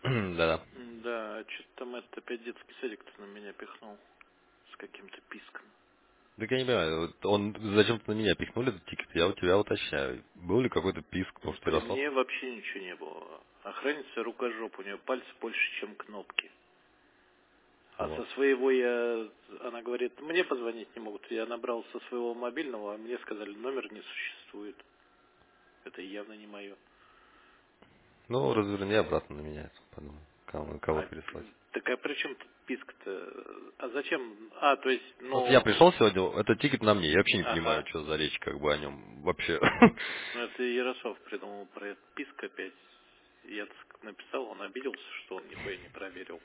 Да-да. Да, что-то там это опять детский садик-то на меня пихнул с каким-то писком. Так я не понимаю, вот он зачем-то на меня пихнули этот тикет, я у тебя уточняю. Был ли какой-то писк, может, При Ярослав? мне вообще ничего не было. Охранница рукожоп, у нее пальцы больше, чем кнопки. А Вот. со своего она говорит, мне позвонить не могут. Я набрал со своего мобильного, а мне сказали, номер не существует. Это явно не мое. Ну, разверни обратно на меня, подумал, кого А, переслать. так а при чем тут писк-то? А зачем? А, то есть, Вот я ну, пришел сегодня, этот тикет на мне, я вообще не понимаю, ага. что за речь, как бы о нем вообще. Ну, это Ярослав придумал про этот писк опять. Я так написал, он обиделся, что он нихуя не проверил.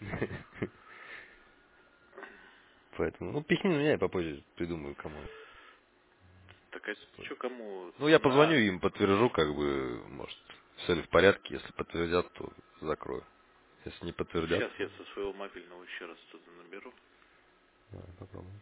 Поэтому, ну, пихни на меня, я попозже придумаю, кому. Так а что кому? Ну, я позвоню А, им, подтвержу, как бы, может, все ли в порядке. Если подтвердят, то закрою. Если не подтвердят, сейчас то я со своего мобильного еще раз туда наберу. да, попробуем.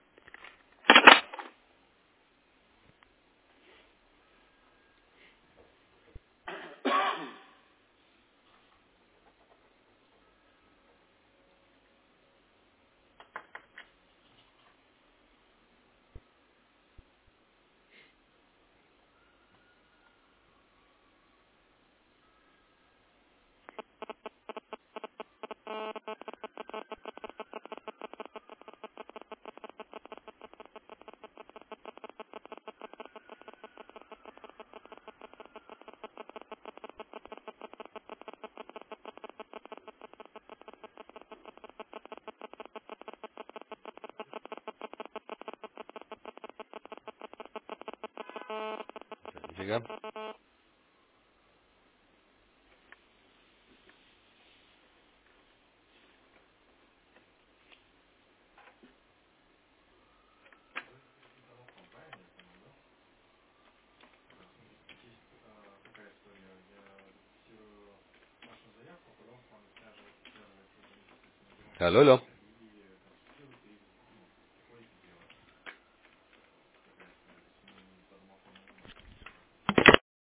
Нифига. Алло, алло.